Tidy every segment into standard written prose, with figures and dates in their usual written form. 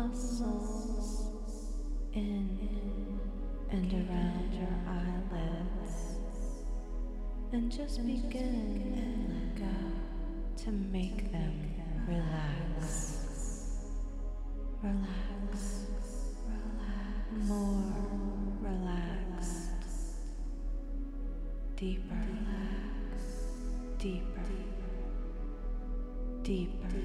muscles in and around your eyelids, and just begin to make them relax. Relax. More relaxed. Deeper. Deeper. Deeper.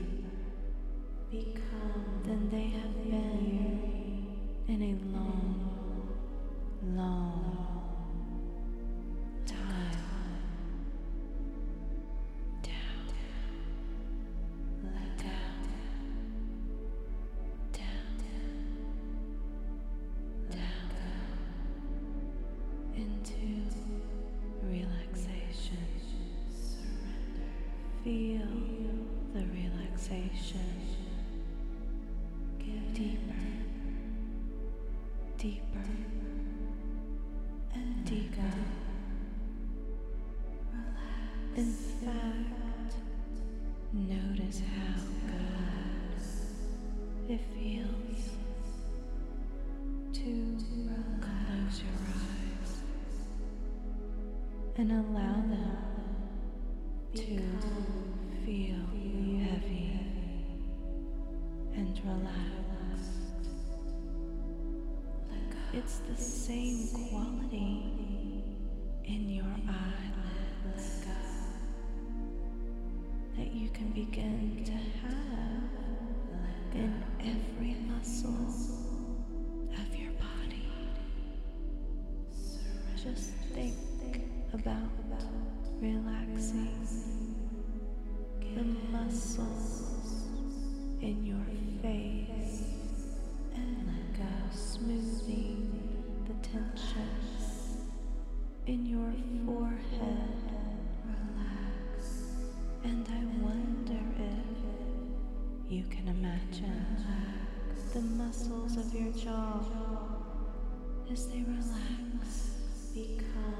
Than they have been in a long, long time. Down. Let down. Down. Into relaxation. Surrender. Feel the relaxation. Deeper, deeper, and deeper. In fact, notice how good it feels to close your eyes and allow them to feel heavy and relaxed. It's the same quality in your eyelids that you can begin to have in every muscle of your body. Just think about relaxing the muscles in your face and smoothing the tensions in your forehead. Relax. And I wonder if you can imagine the muscles of your jaw as they relax. Become